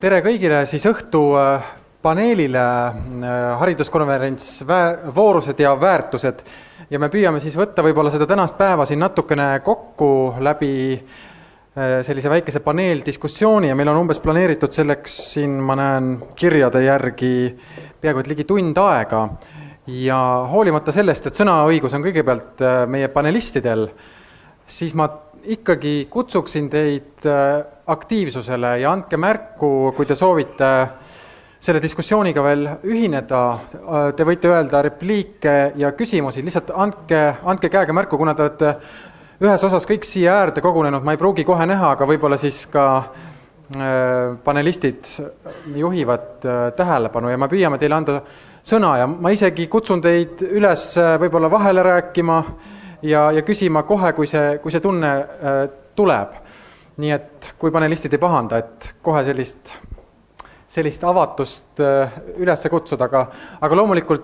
Tere kõigile siis õhtu paneelile hariduskonverents Voorused ja väärtused ja me püüame siis võtta võib-olla seda tänast päeva siin natukene kokku läbi sellise väikese paneeldiskussiooni ja meil on umbes planeeritud selleks siin, ma näen kirjade järgi peaaegu et ligi tund aega ja hoolimata sellest, et sõnaõigus on kõigepealt meie panelistidel, siis ma ikkagi kutsuksin teid aktiivsusele ja andke märku, kui te soovite selle diskussiooniga veel ühineda. Te võite öelda repliike ja küsimusi, lihtsalt andke käega märku, kuna te olete ühes osas kõik siia äärde kogunenud, ma ei pruugi kohe näha, aga võib-olla siis ka panelistid juhivad tähelepanu ja me püüame teile anda sõna ja ma isegi kutsun teid üles võib-olla vahele rääkima ja küsima kohe, kui see tunne tuleb. Nii et kui panelistid ei pahanda, et kohe sellist avatust üles kutsuda, aga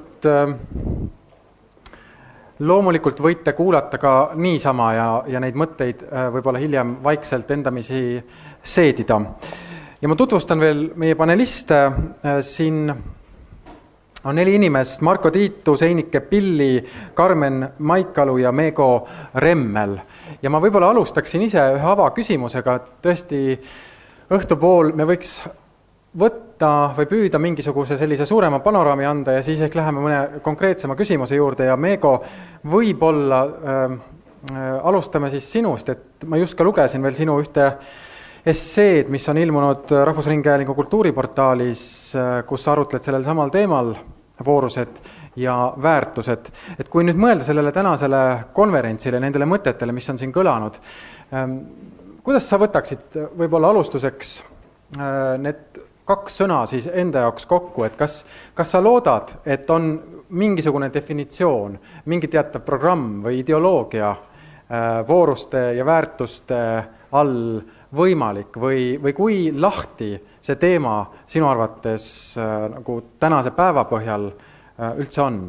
loomulikult võite kuulata ka niisama ja neid mõtteid võib-olla hiljem vaikselt endamisi seedida. Ja ma tutvustan veel meie paneliste siin on 4 inimest, Marko Tiitu, Seinike Pilli, Karmen Maikalu ja Meego Remmel. Ja ma võib-olla alustaksin ise ühe avaküsimusega, et tõesti õhtupool me võiks võtta või püüda mingisuguse sellise suurema panoraami anda ja siis ehk läheme mõne konkreetsema küsimuse juurde ja Meego, võib-olla alustame siis sinust, et ma just ka lugesin veel sinu ühte esseed, mis on ilmunud Rahvusringhäälingu kultuuriportaalis, kus sa arutled sellel samal teemal, voorused ja väärtused. Et kui nüüd mõelda sellele tänasele konverentsile, nendele mõtetele, mis on siin kõlanud, kuidas sa võtaksid võib-olla alustuseks need 2 sõna siis enda jaoks kokku, et kas sa loodad, et on mingisugune definitsioon, mingi teatav programm või ideoloogia vooruste ja väärtuste all võimalik või kui lahti see teema sinu arvates nagu tänase päeva põhjal üldse on?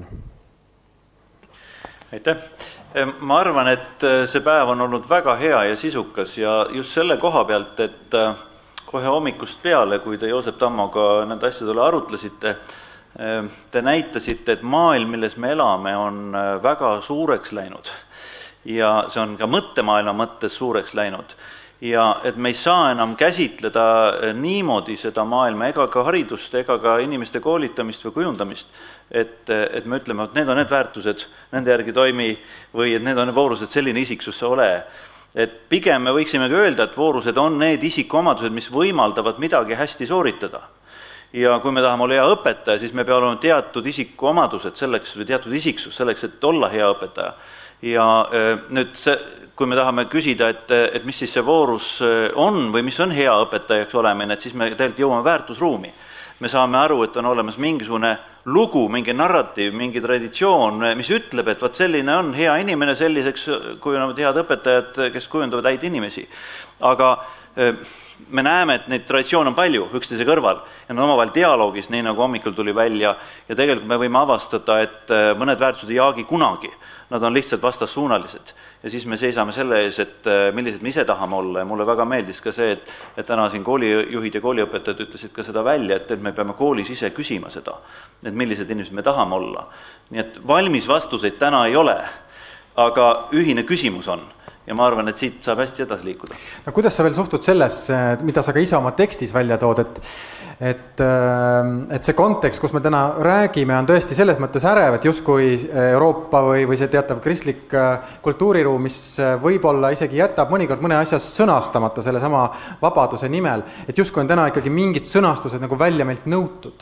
Aitäh! Ma arvan, et see päev on olnud väga hea ja sisukas ja just selle koha pealt, et kohe hommikust peale, kui te Joosep Tammoga nende asjadele arutlesite, te näitasite, et maailm, milles me elame, on väga suureks läinud ja see on ka mõttemaailma mõttes suureks läinud. Ja et me ei saa enam käsitleda niimoodi seda maailma ega ka haridust ega ka inimeste koolitamist või kujundamist, et me ütleme, et need on need väärtused, nende järgi toimi või et need on voorused, selline isiksus sa ole. Et pigem me võiksime öelda, et voorused on need isikuomadused, mis võimaldavad midagi hästi sooritada. Ja kui me tahame olla hea õpetaja, siis me peame olema teatud isikuomadused selleks või teatud isiksus selleks, et olla hea õpetaja. Ja nüüd kui me tahame küsida, et mis siis see voorus on või mis on hea õpetajaks olemine, et siis me tegelikult jõuame väärtusruumi. Me saame aru, et on olemas mingisugune lugu, mingi narratiiv, mingi traditsioon, mis ütleb, et võt selline on hea inimene selliseks, kujunevad head õpetajad, kes kujundavad häid inimesi. Aga me näeme, et neid traditsioone on palju üksteise kõrval ja nad omavahel dialoogis, nii nagu hommikul tuli välja ja tegelikult me võime avastada, et mõned väärtused ei jaagi kunagi. Nad on lihtsalt vastassuunalised ja siis me seisame selle ees, et millised me ise tahame olla ja mulle väga meeldis ka see, et täna siin koolijuhid ja kooliõpetajad ütlesid ka seda välja, et me peame koolis ise küsima seda, et millised inimesed me tahame olla. Nii et valmis vastuseid täna ei ole, aga ühine küsimus on. Ja ma arvan, et siit saab hästi edasi liikuda. No, kuidas sa veel suhtud sellesse, mida sa ka ise oma tekstis välja tood, et see kontekst, kus me täna räägime, on tõesti selles mõttes ärev, et justkui Euroopa või see teatav kristlik kultuuriruum, mis võib-olla isegi jätab mõnikord mõne asja sõnastamata selle sama vabaduse nimel, et justkui on täna ikkagi mingid sõnastused nagu välja meilt nõutud,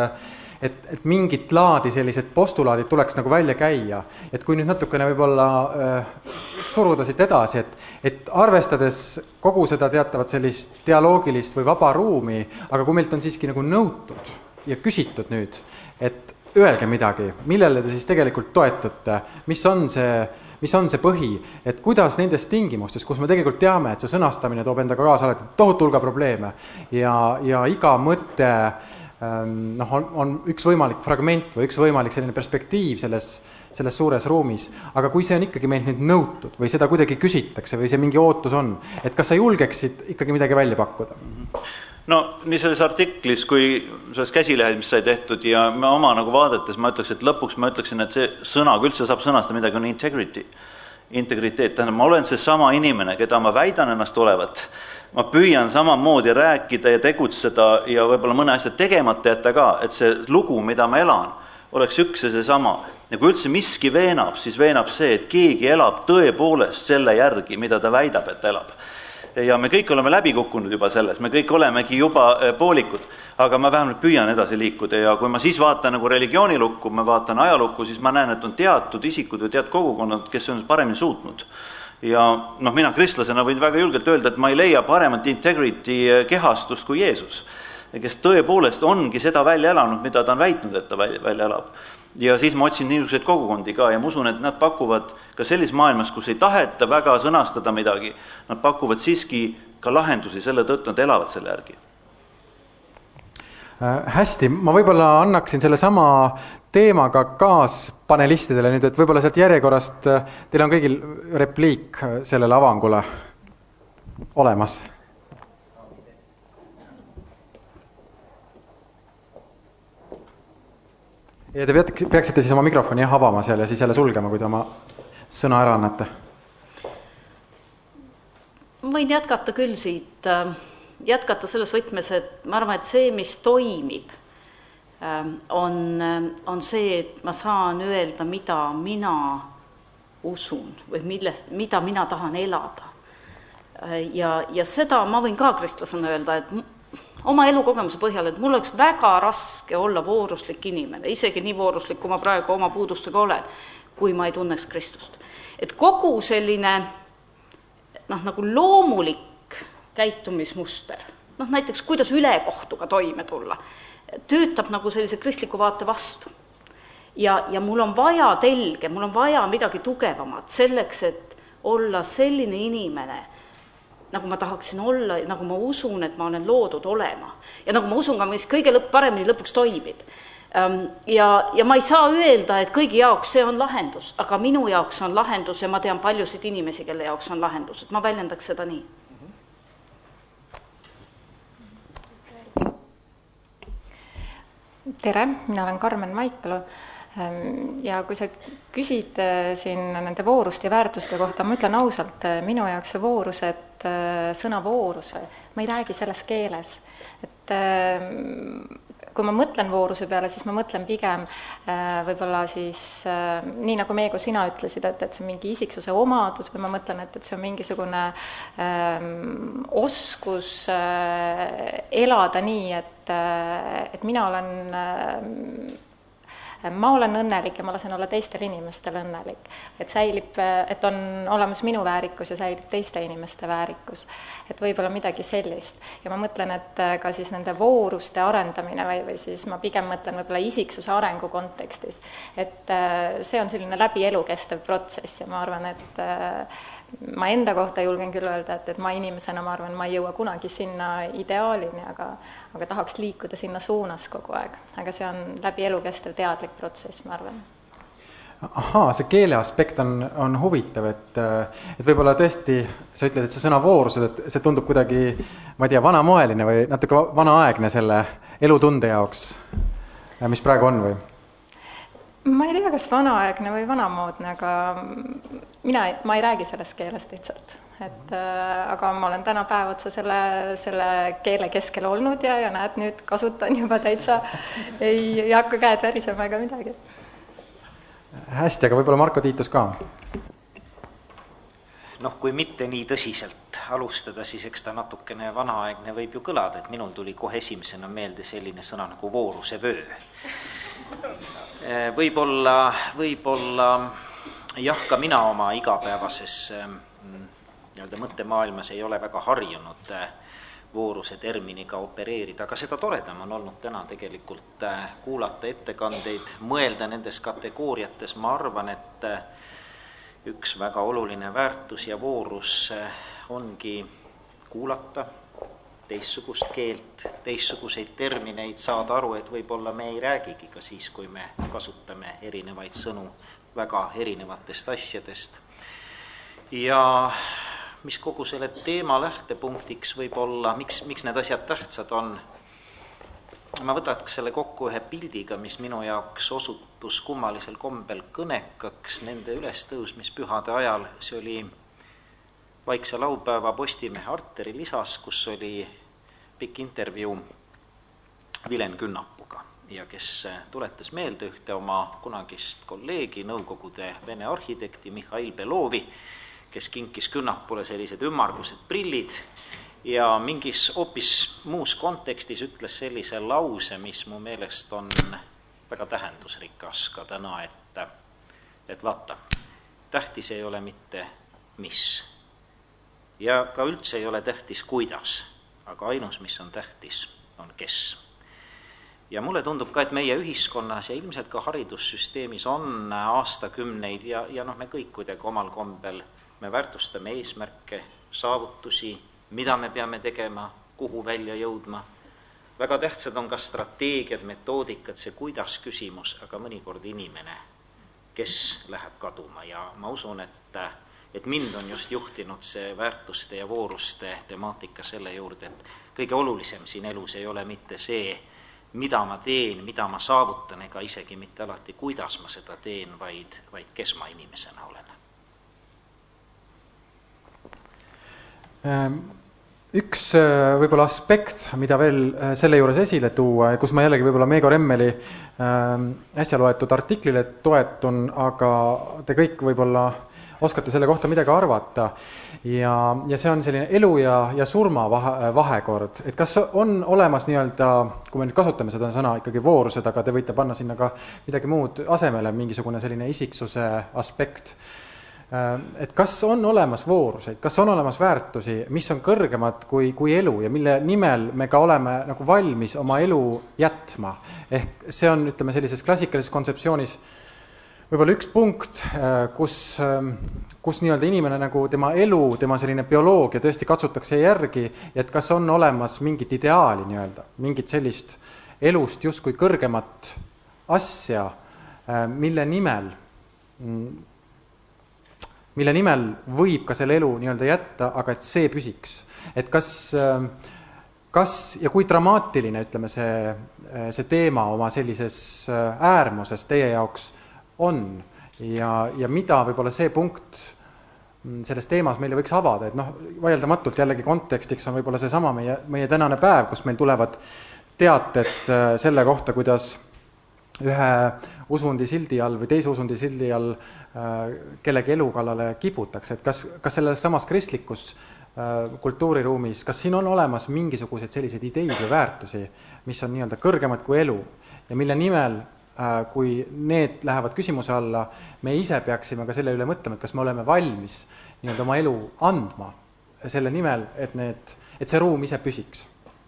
et mingit laadi sellised postulaadid tuleks nagu välja käia. Et kui nüüd natukene võib-olla suruda siit edasi, et arvestades kogu seda teatavat sellist dialoogilist või vaba ruumi, aga kui meilt on siiski nagu nõutud ja küsitud nüüd, et öelge midagi, millele te siis tegelikult toetute, mis on see põhi, et kuidas nendes tingimustes, kus me tegelikult teame, et see sõnastamine toob endaga kaasa tohutu hulga probleeme ja iga mõte on üks võimalik fragment või üks võimalik selline perspektiiv selles suures ruumis, aga kui see on ikkagi meilt nüüd nõutud või seda kuidagi küsitakse või see mingi ootus on, et kas sa julgeksid ikkagi midagi välja pakkuda? No nii selles artiklis kui selles käsilehes, mis sai tehtud ja ma oma nagu vaadates ma ütleks, et lõpuks ma ütleksin, et see sõna, kui üldse saab sõnastada midagi, on integriteet. Tähendab, ma olen see sama inimene, keda ma väidan ennast olevat. Ma püüan samamoodi rääkida ja tegutseda ja võib-olla mõne asja tegemata jätta ka, et see lugu, mida ma elan, oleks üks ja see sama. Ja kui üldse miski veenab, siis veenab see, et keegi elab tõepoolest selle järgi, mida ta väidab, et elab. Ja me kõik oleme läbi kukkunud juba selles, me kõik olemegi juba poolikud, aga ma vähemalt püüan edasi liikuda ja kui ma siis vaatan nagu religioonilukku, ma vaatan ajalukku, siis ma näen, et on teatud isikud või teatud kogukonnad, kes on paremini suutnud. Ja mina kristlasena võin väga julgelt öelda, et ma ei leia paremat integrity kehastust kui Jeesus, kes tõepoolest ongi seda välja elanud, mida ta on väitnud, et ta välja elab. Ja siis ma otsin niisuguseid kogukondi ka ja ma usun, et nad pakuvad ka sellises maailmas, kus ei taheta väga sõnastada midagi, nad pakuvad siiski ka lahendusi selle tõttu, nad elavad selle järgi. Hästi, ma võib-olla annaksin selle sama teemaga kaaspanelistidele nüüd, et võib-olla sealt järjekorrast teil on kõigil repliik sellele avangule olemas. Ja te peaksite siis oma mikrofoni avama seal ja siis jälle sulgema, kui te oma sõna ära annate. Ma võin jätkata küll siit, jätkata selles võtmes, et ma arvan, et see, mis toimib, on see, et ma saan öelda, mida mina usun või mida mina tahan elada. Ja seda ma võin ka kristlasena öelda, et oma elukogemuse põhjal, et mul oleks väga raske olla vooruslik inimene, isegi nii vooruslik, kui ma praegu oma puudustega olen, kui ma ei tunneks Kristust. Et kogu selline nagu loomulik käitumismuster, näiteks kuidas ülekohtuga toime tulla, töötab nagu sellise kristliku vaate vastu. Ja mul on vaja telge, mul on vaja midagi tugevamat selleks, et olla selline inimene, nagu ma tahaksin olla, nagu ma usun, et ma olen loodud olema. Ja nagu ma usun ka, mis kõige paremini lõpuks toimib. Ja ma ei saa öelda, et kõigi jaoks see on lahendus, aga minu jaoks on lahendus ja ma tean paljusid inimesi, kelle jaoks on lahendus. Et ma väljendaks seda nii. Tere, mina olen Karmen Maikalu. Ja kui sa küsid siin nende vooruste ja väärtuste kohta, ma ütlen ausalt, minu jaoks see voorus, et sõna voorus, ma ei räägi selles keeles. Et kui ma mõtlen vooruse peale, siis ma mõtlen pigem võib-olla siis, nii nagu meie, kui sina ütlesid, et see on mingi isiksuse omadus või ma mõtlen, et see on mingisugune oskus elada nii, et ma olen õnnelik ja ma lasen olla teistel inimestel õnnelik. Et säilib, et on olemas minu väärikus ja säilib teiste inimeste väärikus. Et võib-olla midagi sellist. Ja ma mõtlen, et ka siis nende vooruste arendamine või siis ma pigem mõtlen võib-olla isiksuse arengu kontekstis. Et see on selline läbi elukestev protsess ja ma arvan, et ma enda kohta julgen küll öelda, et ma inimesena, ma arvan, ma ei jõua kunagi sinna ideaalini, aga tahaks liikuda sinna suunas kogu aeg. Aga see on läbi elukestev teadlik protsess, ma arvan. Ahaa, see keele aspekt on huvitav, et võib-olla tõesti, sa ütled, et see sõna voorused, et see tundub kuidagi, ma ei tea, vanamoeline või natuke vanaaegne selle elutunde jaoks, mis praegu on või? Ma ei tea, kas vanaaegne või vanamoodne, aga ma ei räägi sellest keelest lihtsalt. Aga ma olen täna päev otsa selle keele keskel olnud ja näed, nüüd kasutan juba täitsa, ei hakka käed värisema ega midagi. Hästi, aga võib-olla Marko Tiitus ka? Kui mitte nii tõsiselt alustada, siis eks ta natukene vanaaegne võib ju kõlada, et minul tuli kohe esimesena meelde selline sõna nagu vooruse vöö. Võib-olla jah, ka mina oma igapäevases mõttemaailmas ei ole väga harjunud vooruse terminiga opereerida, aga seda toredam on olnud täna tegelikult kuulata ettekandeid, mõelda nendes kategooriates. Ma arvan, et üks väga oluline väärtus ja voorus ongi kuulata teistsugust keelt, teistsuguseid termineid, saada aru, et võib-olla me ei räägigi ka siis, kui me kasutame erinevaid sõnu väga erinevatest asjadest. Ja mis kogu selle teema lähtepunktiks võib olla, miks need asjad tähtsad on, ma võtaks selle kokku ühe pildiga, mis minu jaoks osutus kummalisel kombel kõnekaks nende ülestõusmispühade ajal. See oli Vaikse laupäeva Postimehe Arteri lisas, kus oli pikk intervjuu Vilen Künnapuga ja kes tuletas meelde ühte oma kunagist kolleegi, Nõukogude Vene arhitekti Mihhail Belovi, kes kinkis Künnapule sellised ümmargused prillid ja mingis hoopis muus kontekstis ütles sellise lause, mis mu meelest on väga tähendusrikas ka täna, et vaata, tähtis ei ole mitte mis ja ka üldse ei ole tähtis kuidas, aga ainus, mis on tähtis, on kes. Ja mulle tundub ka, et meie ühiskonnas ja ilmselt ka haridussüsteemis on aastakümneid ja me kõik kuidagi omal kombel, me väärtustame eesmärke, saavutusi, mida me peame tegema, kuhu välja jõudma. Väga tähtsad on ka strateegiad, metoodikad, see kuidas küsimus, aga mõnikord inimene, kes läheb kaduma ja ma usun, et mind on just juhtinud see väärtuste ja vooruste temaatika selle juurde, et kõige olulisem siin elus ei ole mitte see, mida ma teen, mida ma saavutan, ega isegi mitte alati, kuidas ma seda teen, vaid kes ma inimesena olen. Üks võib-olla aspekt, mida veel selle juures esile tuua, kus ma jällegi võib-olla Meego Remmeli äsja loetud artiklile toetun, aga te kõik võib-olla oskate selle kohta midagi arvata ja see on selline elu ja surma vahekord, et kas on olemas nii-öelda, kui me nüüd kasutame seda sõna ikkagi voorused, aga te võite panna sinna ka midagi muud asemele, mingisugune selline isiksuse aspekt, et kas on olemas vooruseid, kas on olemas väärtusi, mis on kõrgemad kui elu ja mille nimel me ka oleme nagu valmis oma elu jätma, ehk see on, ütleme, sellises klassikalises kontseptsioonis võib-olla üks punkt, kus nii-öelda inimene nagu tema elu, tema selline bioloogia tõesti katsutakse järgi, et kas on olemas mingit ideaali nii-öelda, mingit sellist elust justkui kõrgemat asja, mille nimel võib ka selle elu nii-öelda jätta, aga et see püsiks. Et kas ja kui dramaatiline, ütleme, see teema oma sellises äärmuses teie jaoks on ja mida võib-olla see punkt selles teemas meile võiks avada, et vaieldamatult jällegi kontekstiks on võib-olla see sama meie tänane päev, kus meil tulevad teated selle kohta, kuidas ühe usundi sildi all või teise usundi sildi all kellegi elu kallale kiputakse, et kas selles samas kristlikus kultuuriruumis, kas siin on olemas mingisugused sellised ideid või väärtusi, mis on nii-öelda kõrgemad kui elu ja mille nimel kui need lähevad küsimuse alla, me ise peaksime ka selle üle mõtlema, et kas me oleme valmis nii-öelda oma elu andma selle nimel, et see ruum ise püsiks.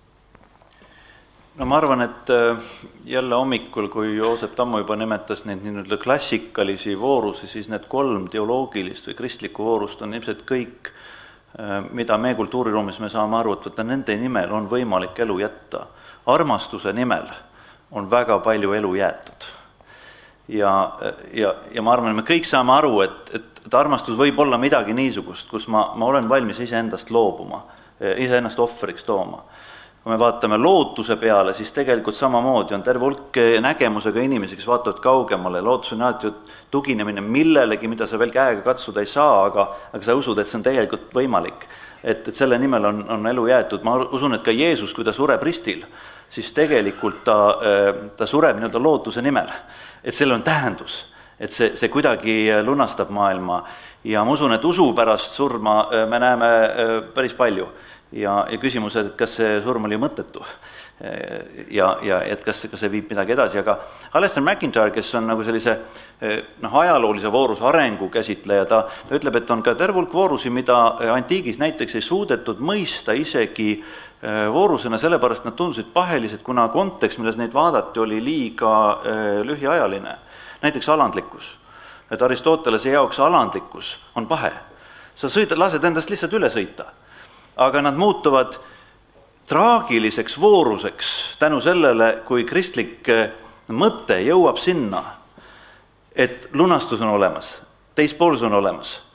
No ma arvan, et jälle hommikul, kui Joosep Tammu juba nimetas neid nii-öelda klassikalisi voorusi, siis need 3 teoloogilist või kristlikku voorust on ilmselt kõik, mida me kultuuriruumis me saame aru, et võtta nende nimel on võimalik elu jätta. Armastuse nimel on väga palju elu jäetud. Ja ma arvan, et me kõik saame aru, et armastus võib olla midagi niisugust, kus ma olen valmis iseendast loobuma, iseennast ohvriks tooma. Kui me vaatame lootuse peale, siis tegelikult samamoodi on terve hulk nägemusega inimesi, kes vaatavad kaugemale. Lootus on alati tuginemine millelegi, mida sa veel käega katsuda ei saa, aga sa usud, et see on tegelikult võimalik. Et selle nimel on elu jäetud. Ma usun, et ka Jeesus, kui ta sureb ristil, siis tegelikult ta sureb nii-öelda lootuse nimel. Et selle on tähendus, et see kuidagi lunastab maailma. Ja ma usun, et usu pärast surma me näeme päris palju. Ja küsimus, et kas see surm oli mõttetu ja et kas see viib midagi edasi, aga Alistair McIntyre, kes on nagu sellise ajaloolise vooruse arengu käsitleja, ta ütleb, et on ka terve hulk voorusi, mida antiigis näiteks ei suudetud mõista isegi voorusena, sellepärast nad tundusid pahelised, kuna kontekst, milles neid vaadati, oli liiga lühiajaline. Näiteks alandlikkus. Et Aristotelese jaoks alandlikkus on pahe. Sa lased endast lihtsalt üle sõita. Aga nad muutuvad traagiliseks vooruseks tänu sellele, kui kristlik mõte jõuab sinna, et lunastus on olemas, teispoolsus on olemas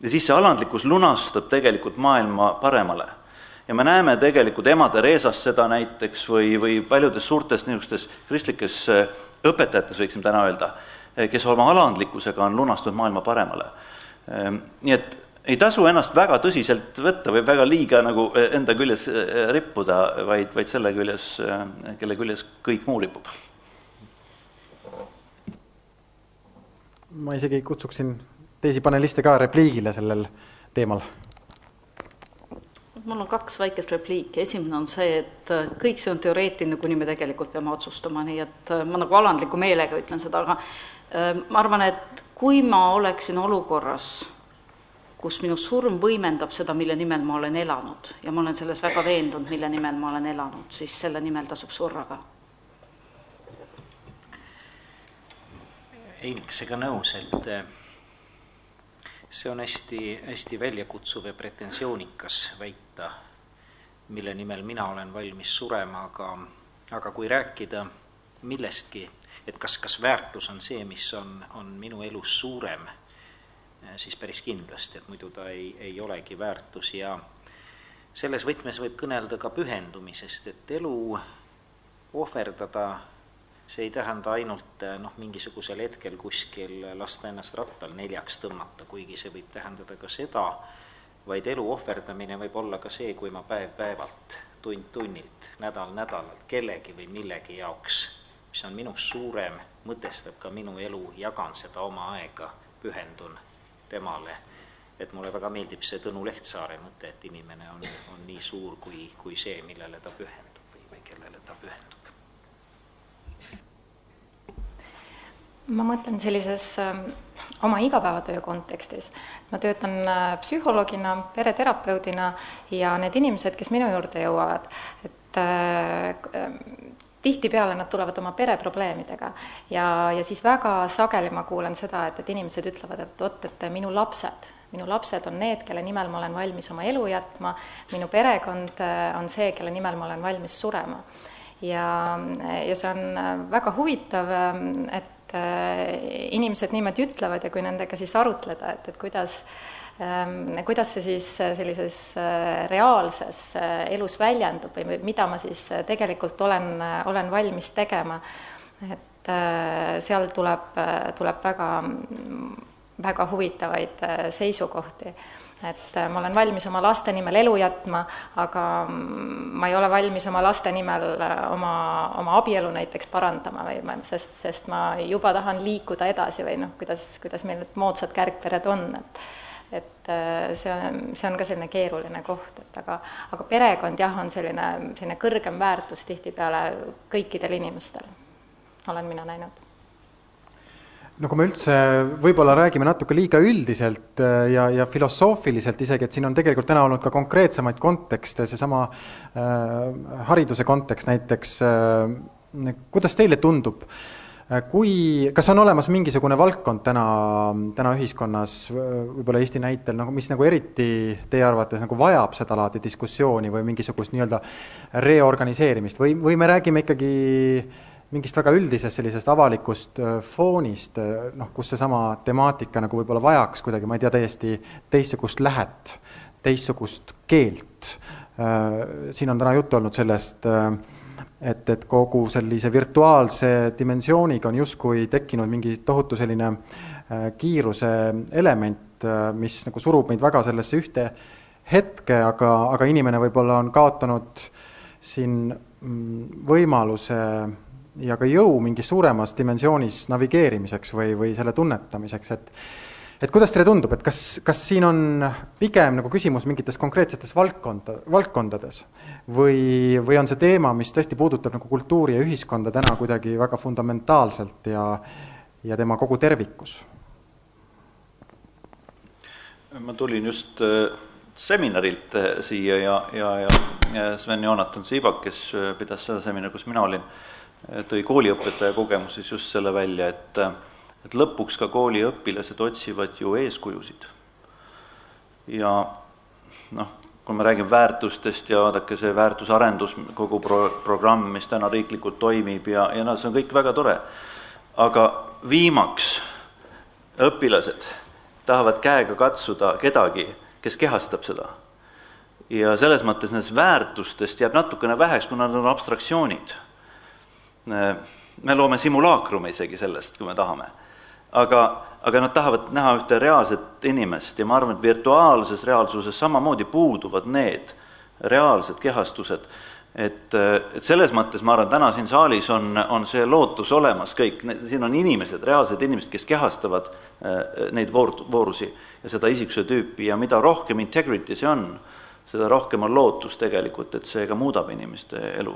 Ja siis see alandlikkus lunastab tegelikult maailma paremale. Ja me näeme tegelikult ema Teresas seda näiteks või paljudes suurtes niisugustes kristlikes õpetajates, võiksime täna öelda, kes oma alandlikkusega on lunastunud maailma paremale. Nii et ei tasu ennast väga tõsiselt võtta või väga liiga nagu enda küljes rippuda, vaid selle küljes, kelle küljes kõik muu ripub. Ma isegi kutsuksin teisi paneliste ka repliigile sellel teemal. Mul on 2 väikest repliiki. Esimene on see, et kõik see on teoreetiline, kuni me tegelikult peame otsustama, nii et ma nagu alandliku meelega ütlen seda, aga ma arvan, et kui ma oleksin olukorras, kus minu surm võimendab seda, mille nimel ma olen elanud ja ma olen selles väga veendunud, mille nimel ma olen elanud, siis selle nimel tasub surra ka. Einikesega nõus, et see on hästi väljakutsuv ja pretensioonikas väita, mille nimel mina olen valmis surema, aga kui rääkida millestki, et kas väärtus on see, mis on minu elus suurem, siis päris kindlasti, et muidu ta ei olegi väärtus ja selles võtmes võib kõnelda ka pühendumisest, et elu ohverdada, see ei tähenda ainult mingisugusel hetkel kuskil lasta ennast rattal 4 tõmmata, kuigi see võib tähendada ka seda, vaid elu ohverdamine võib olla ka see, kui ma päev-päevalt, tund-tunnilt, nädal-nädalalt kellegi või millegi jaoks, mis on minust suurem, mõtestab ka minu elu, jagan seda oma aega, pühendun temale, et mulle väga meeldib see Tõnu Lehtsaare mõte, et inimene on nii suur kui see, millele ta pühendub või kellele ta pühendub. Ma mõtlen sellises oma igapäevatöö kontekstis. Ma töötan psühholoogina, pereterapeudina ja need inimesed, kes minu juurde jõuavad, et tihtipeale nad tulevad oma pereprobleemidega ja siis väga sageli ma kuulen seda, et inimesed ütlevad, et minu lapsed on need, kelle nimel ma olen valmis oma elu jätma, minu perekond on see, kelle nimel ma olen valmis surema. Ja see on väga huvitav, et inimesed niimoodi ütlevad ja kui nendega siis arutleda, et kuidas see siis sellises reaalses elus väljendub või mida ma siis tegelikult olen valmis tegema, et seal tuleb väga huvitavaid seisukohti. Et ma olen valmis oma laste nimel elu jätma, aga ma ei ole valmis oma laste nimel oma abielu näiteks parandama, sest ma juba tahan liikuda edasi või kuidas meil moodsad kärgpered on, et see on ka selline keeruline koht, aga perekond on selline kõrgem väärtus tihtipeale kõikidel inimestel, olen mina näinud. No kui me üldse võib-olla räägime natuke liiga üldiselt ja filosoofiliselt isegi, et siin on tegelikult täna olnud ka konkreetsemaid kontekste, seesama hariduse kontekst näiteks, kuidas teile tundub, kas on olemas mingisugune valdkond täna ühiskonnas, võib-olla Eesti näitel, mis eriti teie arvates vajab seda laadi diskussiooni või mingisugust nii-öelda reorganiseerimist või me räägime ikkagi mingist väga üldisest sellisest avalikust foonist, kus seesama temaatika võib-olla vajaks kuidagi, ma ei tea, täiesti teistsugust lähet, teistsugust keelt. Siin on täna juttu olnud sellest, et kogu sellise virtuaalse dimensiooniga on justkui tekkinud mingi tohutu selline kiiruse element, mis surub meid väga sellesse ühte hetke, aga inimene võib-olla on kaotanud siin võimaluse ja ka jõu mingis suuremas dimensioonis navigeerimiseks või selle tunnetamiseks, et kuidas teile tundub, et kas siin on pigem küsimus mingites konkreetsetes valdkondades või on see teema, mis tõesti puudutab kultuuri ja ühiskonda täna kuidagi väga fundamentaalselt ja tema kogu tervikus? Ma tulin just seminarilt siia ja Sven Joonatan Siibak, kes pidas seda seminari, kus mina olin, tõi kooliõpetaja kogemuses just selle välja, et lõpuks ka kooliõpilased otsivad ju eeskujusid. Ja kui me räägime väärtustest ja vaadake see väärtusarendus, kogu programm, mis täna riiklikult toimib ja see on kõik väga tore. Aga viimaks õpilased tahavad käega katsuda kedagi, kes kehastab seda. Ja selles mõttes nendest väärtustest jääb natukene väheks, kui nad on abstraktsioonid. Me loome simulaakrume isegi sellest, kui me tahame. Aga nad tahavad näha ühte reaalset inimest ja ma arvan, et virtuaalses reaalsuses samamoodi puuduvad need reaalsed kehastused. Et selles mõttes ma arvan, täna siin saalis on see lootus olemas kõik. Siin on inimesed, reaalsed inimesed, kes kehastavad neid voorusi ja seda isiksuse tüüpi ja mida rohkem integrity see on, seda rohkem on lootus tegelikult, et see ka muudab inimeste elu.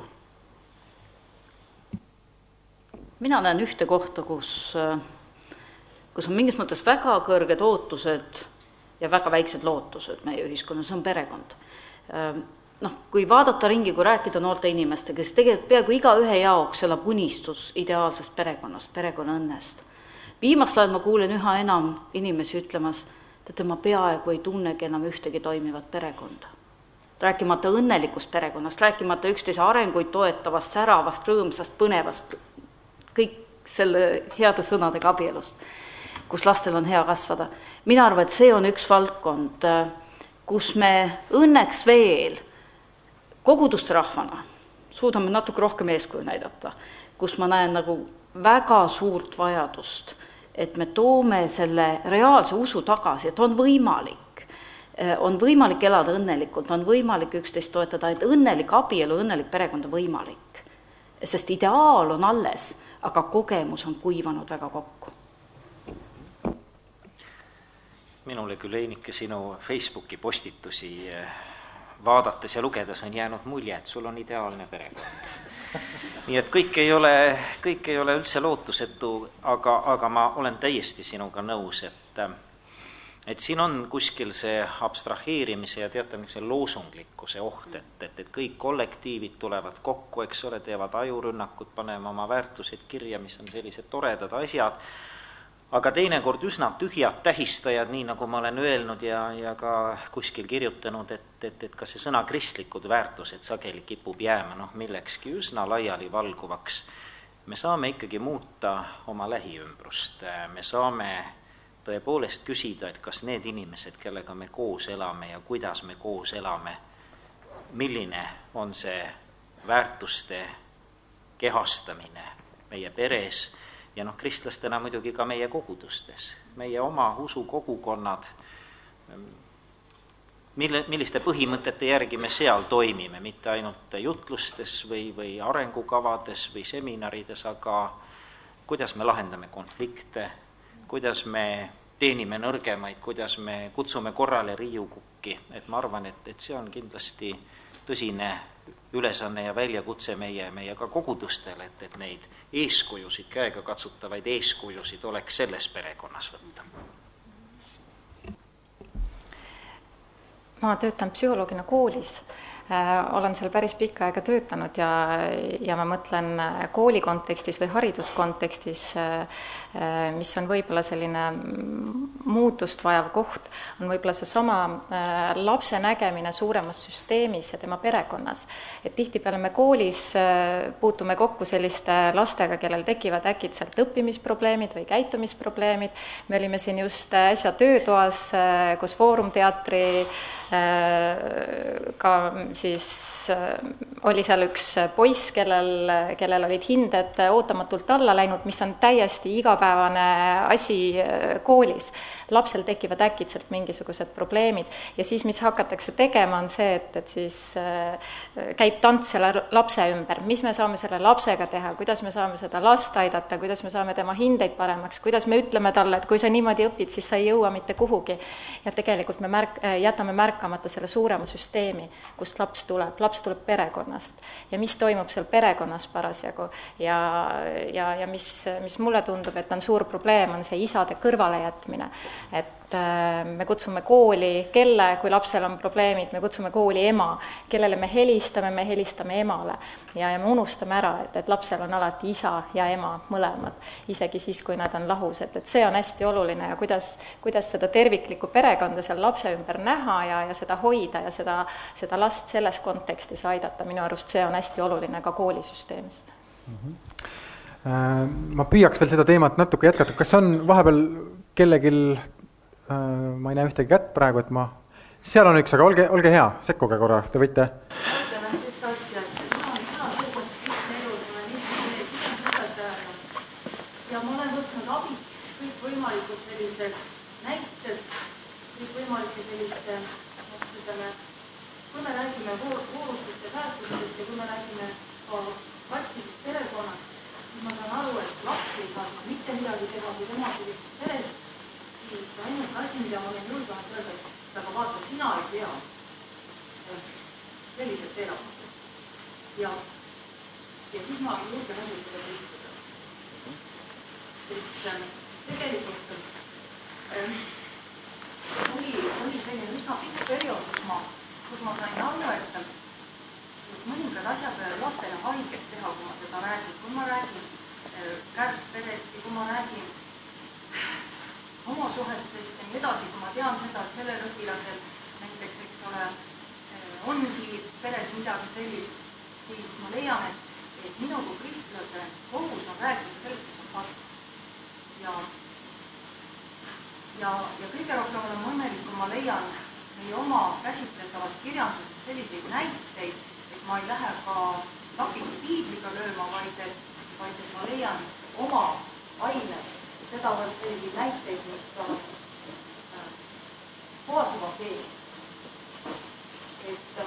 Mina näen ühte kohta, kus on mingis mõttes väga kõrged ootused ja väga väiksed lootused meie ühiskonnas, see on perekond. Kui vaadata ringi, kui rääkida noorte inimestega, kes tegelikult peaaegu iga ühe jaoks elab unistus ideaalsest perekonnast, perekonna õnnest. Viimast ajal ma kuulen üha enam inimesi ütlemas, et ma peaaegu ei tunnegi enam ühtegi toimivat perekonda. Rääkimata õnnelikust perekonnast, rääkimata üksteise arenguid toetavast, säravast, rõõmsast, põnevast, kõik selle heade sõnadega abielust, kus lastel on hea kasvada. Mina arvan, et see on üks valdkond, kus me õnneks veel koguduste rahvana suudame natuke rohkem eeskuju näidata, kus ma näen nagu väga suurt vajadust, et me toome selle reaalse usu tagasi, et on võimalik elada õnnelikult, on võimalik üksteist toetada, et õnnelik abielu, õnnelik perekond on võimalik. Sest ideaal on alles, aga kogemus on kuivanud väga kokku. Minule küll Einike sinu Facebooki postitusi vaadates ja lugedes on jäänud mulje, et sul on ideaalne perekond. Nii et kõik ei ole üldse lootusetu, aga ma olen täiesti sinuga nõus, et siin on kuskil see abstraheerimise ja teatamise loosunglikkuse oht, et kõik kollektiivid tulevad kokku, eks ole, teevad ajurünnakud, paneme oma väärtused kirja, mis on sellised toredad asjad, aga teinekord üsna tühjad tähistajad, nii nagu ma olen öelnud ja ka kuskil kirjutanud, et ka see sõna kristlikud väärtused sageli kipub jääma millekski üsna laiali valguvaks. Me saame ikkagi muuta oma lähiümbrust, me saame tõepoolest küsida, et kas need inimesed, kellega me koos elame ja kuidas me koos elame, milline on see väärtuste kehastamine meie peres ja kristlastena muidugi ka meie kogudustes, meie oma usukogukonnad, milliste põhimõtete järgi me seal toimime, mitte ainult jutlustes või arengukavades või seminarides, aga kuidas me lahendame konflikte, kuidas me teenime nõrgemaid, kuidas me kutsume korrale riiukukki, et ma arvan, et see on kindlasti tõsine ülesanne ja väljakutse meie ka kogudustele, et neid eeskujusid, käega katsutavaid eeskujusid oleks selles perekonnas võtta. Ma töötan psühholoogina koolis. Olen seal päris pikka aega töötanud ja ma mõtlen kooli kontekstis või hariduskontekstis, mis on võib-olla selline muutust vajav koht, on võib-olla seesama lapse nägemine suuremas süsteemis ja tema perekonnas. Et tihtipeale me koolis puutume kokku selliste lastega, kellel tekivad äkitselt õppimisprobleemid või käitumisprobleemid. Me olime siin just äsja töötoas, kus Foorumteatri ka siis oli seal üks poiss, kellel olid hinded ootamatult alla läinud, mis on täiesti igapäevane asi koolis. Lapsel tekivad äkitselt mingisugused probleemid ja siis, mis hakatakse tegema, on see, et siis käib tants selle lapse ümber. Mis me saame selle lapsega teha, kuidas me saame seda last aidata, kuidas me saame tema hindeid paremaks, kuidas me ütleme talle, et kui sa niimoodi õpid, siis sa ei jõua mitte kuhugi. Ja tegelikult me jätame märkamata selle suurema süsteemi, kust laps tuleb perekonnast ja mis toimub seal perekonnas parasjagu ja mis mulle tundub, et on suur probleem, on see isade kõrvale jätmine, et me kutsume kooli kelle, kui lapsel on probleemid, me kutsume kooli ema, kellele me helistame emale ja me unustame ära, et lapsel on alati isa ja ema mõlemad, isegi siis, kui nad on lahus, et see on hästi oluline ja kuidas seda terviklikku perekonda seal lapse ümber näha ja seda hoida ja seda last selles kontekstis aidata, minu arust see on hästi oluline ka koolisüsteemis. Ma püüaks veel seda teemat natuke jätkata, kas on vahepeal kellegil ma ei näe ühtegi kätt praegu, et seal on üks, aga olge hea, sekkuge korra, te võite. Mõtlen üht asja, et ma olen selles mõttes kõik elus, ma olen Eesti õpetajana ja ma olen võtnud abiks kõikvõimalikud sellised näited, kõikvõimalike selliste, ütleme, kui me räägime voorustest ja väärtustest ja kui me räägime ka kastivist perekonnast, siis ma saan aru, et laps ei saa mitte midagi teha, kui tema sellisest perest, siis ainult asi, mida ma olen julgenud öelda, et aga vaata, sina ei pea selliselt elama. Ja siis ma julgen õnnitada teistada. Sest tegelikult oli selline üsna pikk periood, kus ma sain aru, et mõningad asjad võivad lastele haiget teha, kui ma seda räägin. Kui ma räägin kärgperest ja kui ma räägin homasuhetest ja nii edasi, kui ma tean seda, et sellel õpilasel näiteks, eks ole, ongi peres midagi sellist, siis ma leian, et minu kui kristlase kohus on rääkida sellest, mis on fakt. Ja kõige rohkem olen õnnelik, kui ma leian meie oma käsitletavast kirjandusest selliseid näiteid, et ma ei lähe ka lapiti piibliga lööma, vaid et ma leian oma ainest sedavõrd selliseid näiteid, mis on kaasuva keegi. Et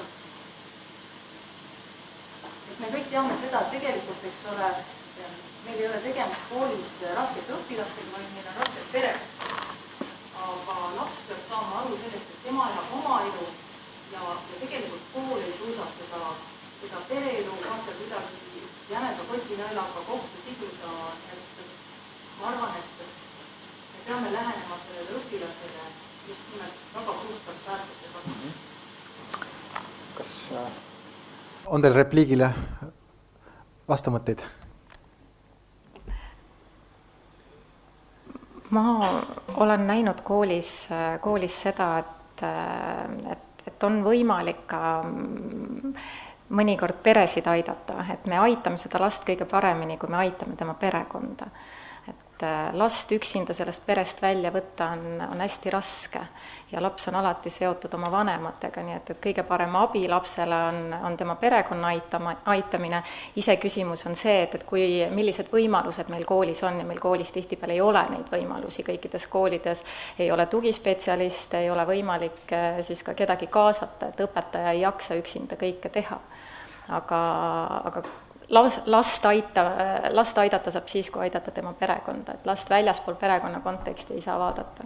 me kõik teame seda, et tegelikult, eks ole, meil ei ole tegemist koolis raskete õpilastega, vaid meil on rasked pered. Aga laps peab saama aru sellest, et tema elab oma elu ja tegelikult kool ei suuda seda pereelu kaasa kuidagi jämeda kotinõelaga kohtu siduda. Ma arvan, et me peame lähenema sellele õpilasele just nimelt väga puhtalt väärtustega. Kas on teil repliigile vastamõtteid? Ma olen näinud koolis seda, et on võimalik ka mõnikord peresid aidata, et me aitame seda last kõige paremini, kui me aitame tema perekonda. Last üksinda sellest perest välja võtta on hästi raske ja laps on alati seotud oma vanematega, nii et kõige parem abi lapsele on tema perekonna aitamine. Ise küsimus on see, et millised võimalused meil koolis on ja meil koolis tihtipeale ei ole neid võimalusi. Kõikides koolides ei ole tugispetsialiste, ei ole võimalik siis ka kedagi kaasata, et õpetaja ei jaksa üksinda kõike teha. Aga last aidata saab siis, kui aidata tema perekonda, et last väljaspool perekonna konteksti ei saa vaadata.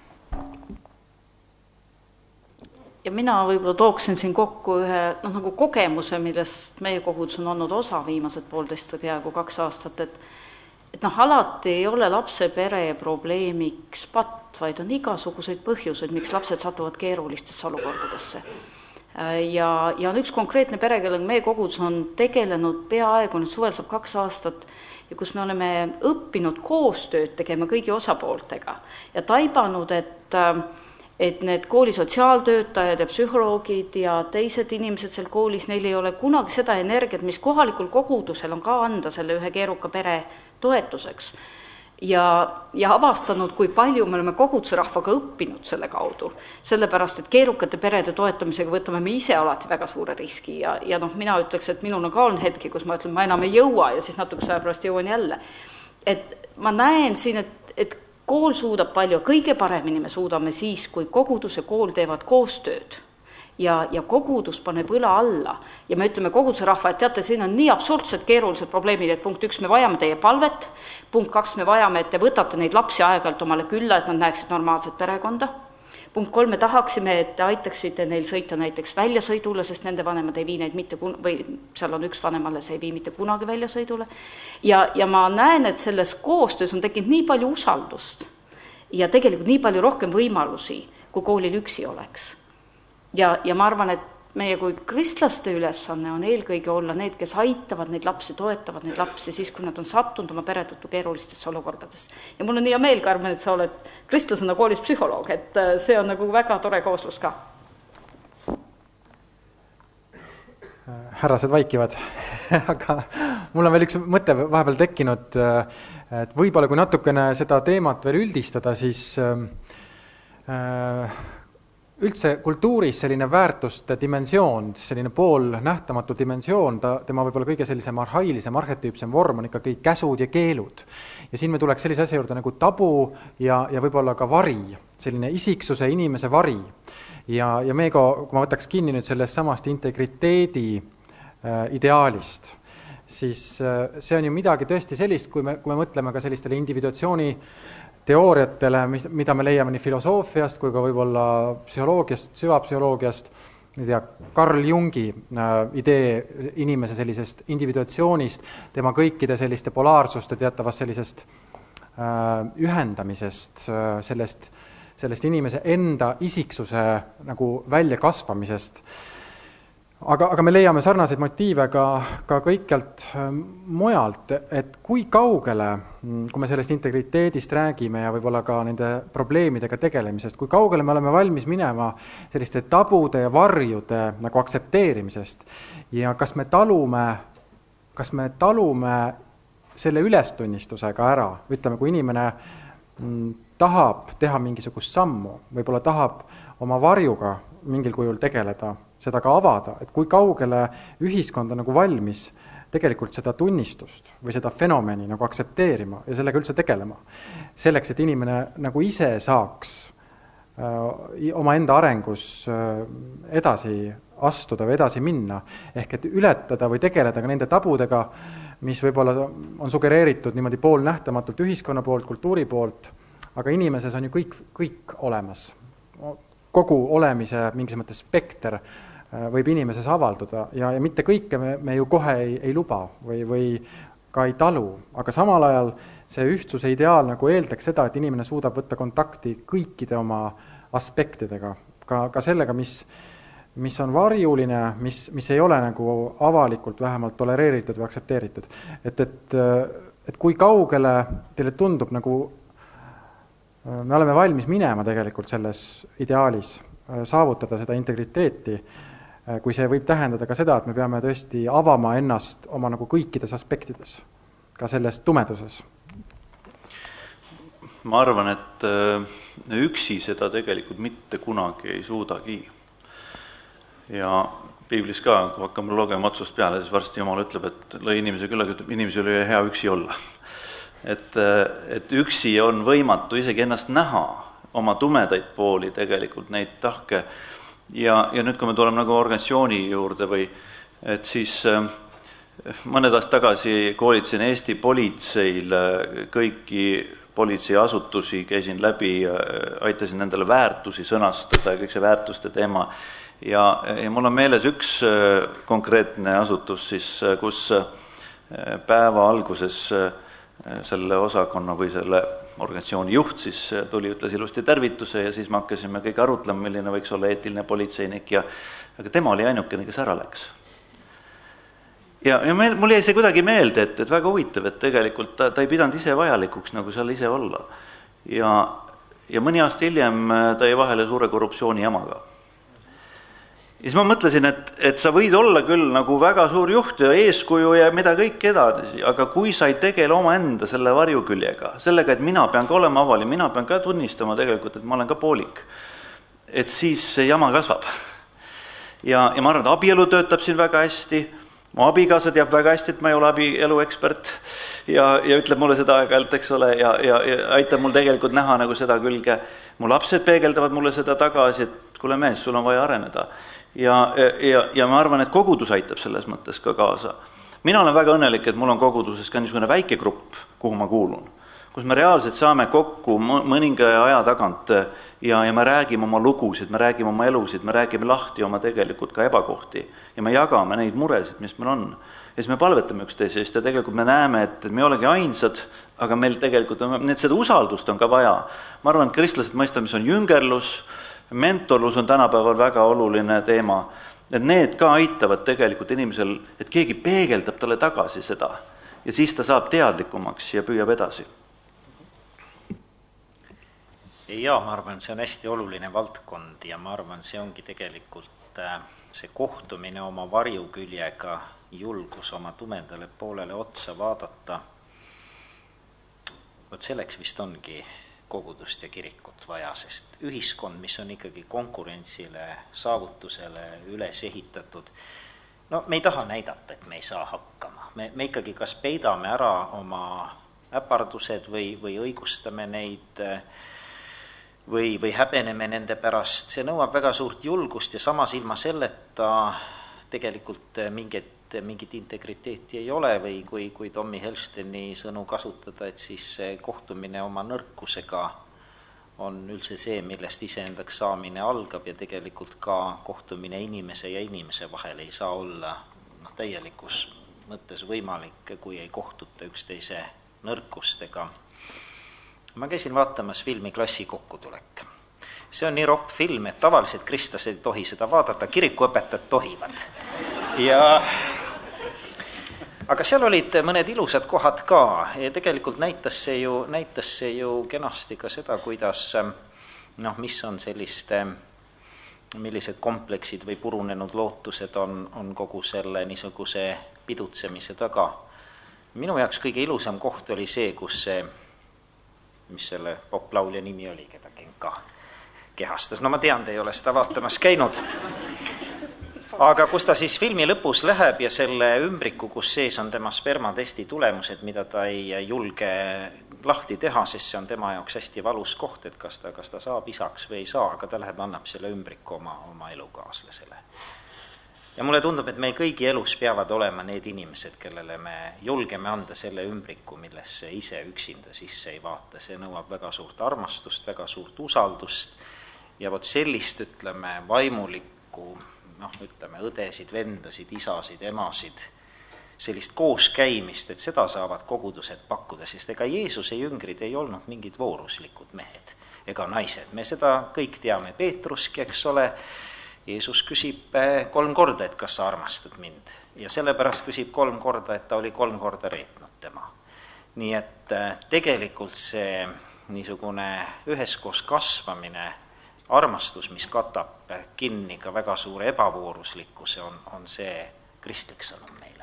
Ja mina võib-olla tooksin siin kokku ühe nagu kogemuse, millest meie kogudus on olnud osa viimased 1,5 või peaaegu 2 aastat, et alati ei ole lapse pere probleemiks patt, vaid on igasuguseid põhjuseid, miks lapsed satuvad keerulistesse olukordadesse. Ja on üks konkreetne pere, kellega meie kogudus on tegelenud peaaegu, nüüd suvel saab 2 aastat, ja kus me oleme õppinud koostööd tegema kõigi osapooltega ja taibanud, et need kooli sotsiaaltöötajad ja psühholoogid ja teised inimesed seal koolis, neil ei ole kunagi seda energiat, mis kohalikul kogudusel on ka anda selle ühe keeruka pere toetuseks. Ja avastanud, kui palju me oleme koguduse rahvaga õppinud selle kaudu, sellepärast, et keerukate perede toetamisega võtame me ise alati väga suure riski ja mina ütleks, et minul on ka olnud hetki, kus ma ütlen, ma enam ei jõua ja siis natuke aja pärast jõuan jälle. Et ma näen siin, et kool suudab palju, kõige paremini me suudame siis, kui kogudus ja kool teevad koostööd ja kogudus paneb õla alla ja me ütleme koguduse rahva, et teate, siin on nii absurdsed keerulised probleemid, et punkt 1, me vajame teie palvet, punkt 2, me vajame, et te võtate neid lapsi aeg-ajalt omale külla, et nad näeksid normaalset perekonda, punkt 3, me tahaksime, et te aitaksite neil sõita näiteks väljasõidule, sest nende vanemad ei vii neid mitte või seal on üks vanemale, see ei vii mitte kunagi väljasõidule ja ma näen, et selles koostöös on tekkinud nii palju usaldust ja tegelikult nii palju rohkem võimalusi, kui koolil üksi oleks. Ja ma arvan, et meie kui kristlaste ülesanne on eelkõige olla need, kes aitavad neid lapsi, toetavad neid lapsi siis, kui nad on sattunud oma pere tõttu keerulistesse olukordadesse. Ja mul on hea meel, Karmen, et sa oled kristlasena koolis psühholoog, et see on nagu väga tore kooslus ka. Härrased vaikivad, aga mul on veel üks mõte vahepeal tekkinud, et võib-olla kui natukene seda teemat veel üldistada, siis üldse kultuuris selline väärtuste dimensioon, selline pool nähtamatu dimensioon, tema võib-olla kõige sellisem arhailisem, arhetüüpsem vorm on ikkagi käsud ja keelud. Ja siin me tuleks sellise asja juurde nagu tabu ja võib-olla ka vari, selline isiksuse, inimese vari. Ja Meego, kui ma võtaks kinni nüüd sellest samast integriteedi ideaalist, siis see on ju midagi tõesti sellist, kui me mõtleme ka sellistele individuatsiooni teooriatele, mida me leiame nii filosoofiast kui ka võib-olla psühholoogiast, süvapsühholoogiast, Carl Jungi idee inimese sellisest individuatsioonist, tema kõikide selliste polaarsuste teatavast sellisest ühendamisest, sellest inimese enda isiksuse nagu väljakasvamisest. Aga me leiame sarnaseid motiive ka kõikjalt mujalt, et kui kaugele, kui me sellest integriteedist räägime ja võib-olla ka nende probleemidega tegelemisest, kui kaugele me oleme valmis minema selliste tabude ja varjude nagu aktsepteerimisest ja kas me talume selle ülestunnistusega ära, ütleme, kui inimene tahab teha mingisugust sammu, võib-olla tahab oma varjuga mingil kujul tegeleda, seda ka avada, et kui kaugele ühiskond on nagu valmis tegelikult seda tunnistust või seda fenomeni nagu aktsepteerima ja sellega üldse tegelema. Selleks, et inimene nagu ise saaks oma enda arengus edasi astuda või edasi minna, ehk et ületada või tegeleda ka nende tabudega, mis võib-olla on sugereeritud niimoodi poolnähtamatult ühiskonna poolt, kultuuri poolt, aga inimeses on ju kõik olemas. Kogu olemise mingis mõttes spekter võib inimeses avalduda ja mitte kõike me ju kohe ei luba või ka ei talu, aga samal ajal see ühtsuse ideaal nagu eeldaks seda, et inimene suudab võtta kontakti kõikide oma aspektidega, ka sellega, mis on varjuline, mis ei ole nagu avalikult vähemalt tolereeritud või aktsepteeritud. Et kui kaugele teile tundub nagu me oleme valmis minema tegelikult selles ideaalis, saavutada seda integriteeti, kui see võib tähendada ka seda, et me peame tõesti avama ennast oma nagu kõikides aspektides, ka selles tumeduses. Ma arvan, et üksi seda tegelikult mitte kunagi ei suudagi. Ja piiblis ka, kui hakkame lugema otsust peale, siis varsti Jumal ütleb, et lõi inimese küll, aga ütleb, inimesel oli hea üksi olla. Et üksi on võimatu isegi ennast näha, oma tumedaid pooli tegelikult, neid tahke. Ja nüüd, kui me tuleme nagu organisatsiooni juurde et siis mõned aastad tagasi koolitasin Eesti politseil kõiki politseiasutusi, käisin läbi, aitasin nendele väärtusi sõnastada ja kõik see väärtuste teema. Ja mul on meeles üks konkreetne asutus, siis, kus päeva alguses selle osakonna või selle organisatsiooni juht siis tuli, ütles ilusti tervituse ja siis me hakkasime kõik arutlema, milline võiks olla eetiline politseinik aga tema oli ainukene, kes ära läks. Ja mul jäi see kuidagi meelde, et väga huvitav, et tegelikult ta ei pidanud ise vajalikuks nagu seal ise olla. Ja mõni aasta hiljem ta jäi vahele suure korruptsiooni jamaga. Ja siis ma mõtlesin, et sa võid olla küll nagu väga suur juht ja eeskuju ja mida kõik edasi, aga kui sa ei tegele oma enda selle varjuküljega, sellega, et mina pean ka olema avaline, mina pean ka tunnistama tegelikult, et ma olen ka poolik, et siis see jama kasvab. Ja ma arvan, et abielu töötab siin väga hästi, mu abikaasa teab väga hästi, et ma ei ole abielu ekspert ja ütleb mulle seda aeg-ajalt, eks ole, ja aitab mul tegelikult näha nagu seda külge. Mu lapsed peegeldavad mulle seda tagasi, et kuule mees, sul on vaja areneda. Ja ma arvan, et kogudus aitab selles mõttes ka kaasa. Mina olen väga õnnelik, et mul on koguduses ka niisugune väike grupp, kuhu ma kuulun, kus me reaalselt saame kokku mõninga aja tagant ja me räägime oma lugusid, me räägime oma elusid, me räägime lahti oma tegelikult ka ebakohti ja me jagame neid muresid, mis meil on. Ja siis me palvetame üksteise eest ja tegelikult me näeme, et me ei olegi ainsad, aga meil tegelikult seda usaldust on ka vaja. Ma arvan, et kristlased mõistavad, mis on jüngerlus, mentorlus on tänapäeval väga oluline teema, et need ka aitavad tegelikult inimesel, et keegi peegeldab talle tagasi seda ja siis ta saab teadlikumaks ja püüab edasi. Ja ma arvan, see on hästi oluline valdkond ja ma arvan, see ongi tegelikult see kohtumine oma varjuküljega, julgus oma tumedale poolele otsa vaadata. Vot selleks vist ongi kogudust ja kirikut vaja, sest ühiskond, mis on ikkagi konkurentsile, saavutusele üles ehitatud, no me ei taha näidata, et me ei saa hakkama. Me ikkagi kas peidame ära oma äpardused või õigustame neid või häbeneme nende pärast. See nõuab väga suurt julgust ja samas ilma selleta tegelikult mingit integriteeti ei ole või kui Tommy Helsteni sõnu kasutada, et siis see kohtumine oma nõrkusega on üldse see, millest iseendaks saamine algab ja tegelikult ka kohtumine inimese ja inimese vahel ei saa olla täielikus mõttes võimalik, kui ei kohtuta üksteise nõrkustega. Ma käisin vaatamas filmi Klassi kokkutulek. See on nii ropp film, et tavaliselt kristlased ei tohi seda vaadata, kirikuõpetajad tohivad. Aga seal olid mõned ilusad kohad ka ja tegelikult näitas see ju kenasti ka seda, kuidas, mis on millised kompleksid või purunenud lootused on kogu selle niisuguse pidutsemise taga. Minu jaoks kõige ilusam koht oli see, kus mis selle poplaulja nimi oli, keda Genka kehastas. No ma tean, te ei ole seda vaatamas käinud. Aga kus ta siis filmi lõpus läheb ja selle ümbriku, kus sees on tema spermatesti tulemused, mida ta ei julge lahti teha, sest see on tema jaoks hästi valus koht, et kas ta saab isaks või ei saa, aga ta läheb, annab selle ümbriku oma elukaaslasele. Ja mulle tundub, et meie kõigi elus peavad olema need inimesed, kellele me julgeme anda selle ümbriku, millesse ise üksinda sisse ei vaata. See nõuab väga suurt armastust, väga suurt usaldust ja vot sellist, vaimulikku, õdesid, vendasid, isasid, emasid, sellist kooskäimist, et seda saavad kogudused pakkuda, sest ega Jeesuse jüngrid ei olnud mingid vooruslikud mehed ega naised. Me seda kõik teame, Peetruski, eks ole, Jeesus küsib 3 korda, et kas sa armastad mind. Ja sellepärast küsib 3 korda, et ta oli 3 korda reetnud tema. Nii et tegelikult see niisugune üheskoos kasvamine, armastus, mis katab kinni ka väga suure ebavooruslikkuse, on see kristlik sõnum meile.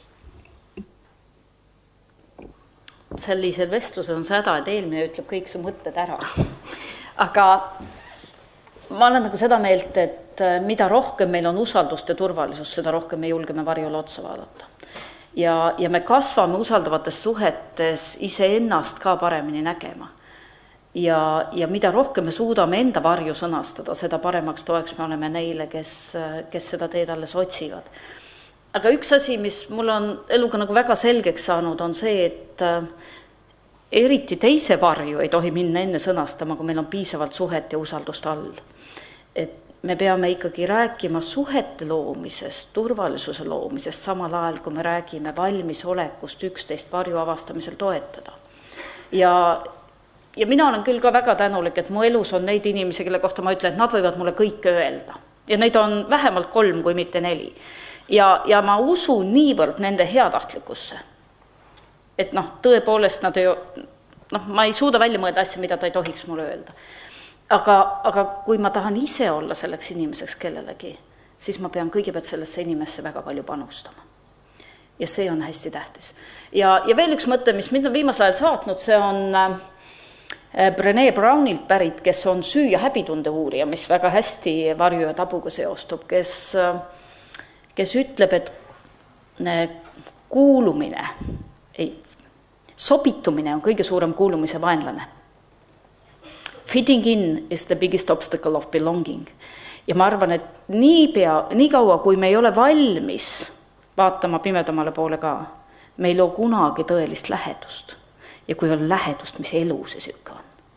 Sellisel vestlusel on see häda, et eelmine ütleb kõik su mõtted ära. Aga ma olen seda meelt, et mida rohkem meil on usaldust ja turvalisust, seda rohkem me julgeme varjule otsa vaadata. Ja me kasvame usaldavates suhetes iseennast ka paremini nägema. Ja mida rohkem me suudame enda varju sõnastada, seda paremaks toeks me oleme neile, kes seda teed alles otsivad. Aga üks asi, mis mul on eluga väga selgeks saanud, on see, et eriti teise varju ei tohi minna enne sõnastama, kui meil on piisavalt suhet ja usaldust all. Et me peame ikkagi rääkima suhete loomisest, turvalisuse loomisest, samal ajal, kui me räägime valmisolekust üksteist varju avastamisel toetada. Ja mina olen küll ka väga tänulik, et mu elus on neid inimesi, kelle kohta ma ütlen, et nad võivad mulle kõike öelda. Ja neid on vähemalt 3, kui mitte 4. Ja ma usun niivõrd nende heatahtlikkusse. Et tõepoolest nad ma ei suuda välja mõelda asja, mida ta ei tohiks mulle öelda. Aga kui ma tahan ise olla selleks inimeseks kellelegi, siis ma pean kõigepealt sellesse inimesse väga palju panustama. Ja see on hästi tähtis. Ja veel üks mõte, mis mind on viimasel ajal saatnud, see on Brené Brownilt pärit, kes on süü- ja häbitunde uurija, mis väga hästi varju ja tabuga seostub, kes ütleb, et sobitumine on kõige suurem kuulumise vaenlane. Fitting in is the biggest obstacle of belonging. Ja ma arvan, et nii kaua, kui me ei ole valmis vaatama pimedamale poole ka, me ei loo kunagi tõelist lähedust. Ja kui on lähedust, mis elu see sükka on?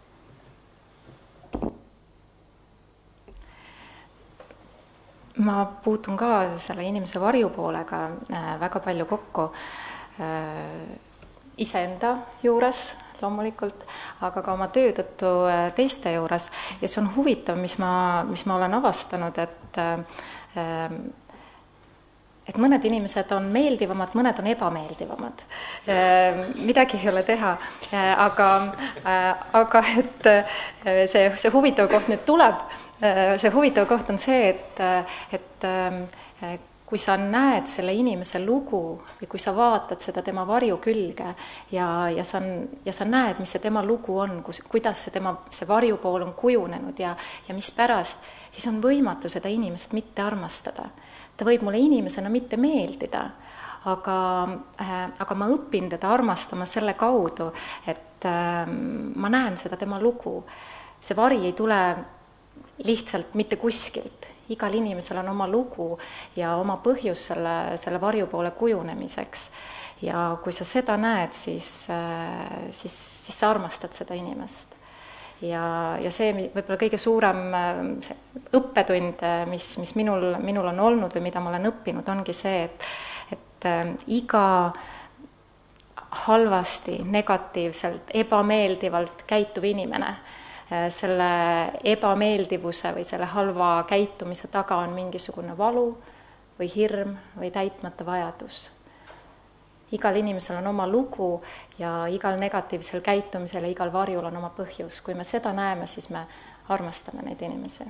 Ma puutun ka selle inimese varjupoolega väga palju kokku iseenda juures loomulikult, aga ka oma töö tõttu teiste juures. Ja see on huvitav, mis ma olen avastanud, et mõned inimesed on meeldivamad, mõned on ebameeldivamad. Midagi ei ole teha, aga et see huvitav koht nüüd tuleb. See huvitav koht on see, et kui sa näed selle inimese lugu või kui sa vaatad seda tema varju külge ja sa näed, mis see tema lugu on, kuidas see varjupool on kujunenud ja mispärast, siis on võimatu seda inimest mitte armastada. Ta võib mulle inimesena mitte meeldida, aga ma õpin teda armastama selle kaudu, et ma näen seda tema lugu. See vari ei tule lihtsalt mitte kuskilt. Igal inimesel on oma lugu ja oma põhjus selle varjupoole kujunemiseks. Ja kui sa seda näed, siis sa armastad seda inimest. Ja see võib-olla kõige suurem õppetund, mis minul on olnud või mida ma olen õppinud, ongi see, et iga halvasti, negatiivselt, ebameeldivalt käituv inimene, selle ebameeldivuse või selle halva käitumise taga on mingisugune valu või hirm või täitmata vajadus. Igal inimesel on oma lugu ja igal negatiivsel käitumisel ja igal varjul on oma põhjus. Kui me seda näeme, siis me armastame neid inimesi.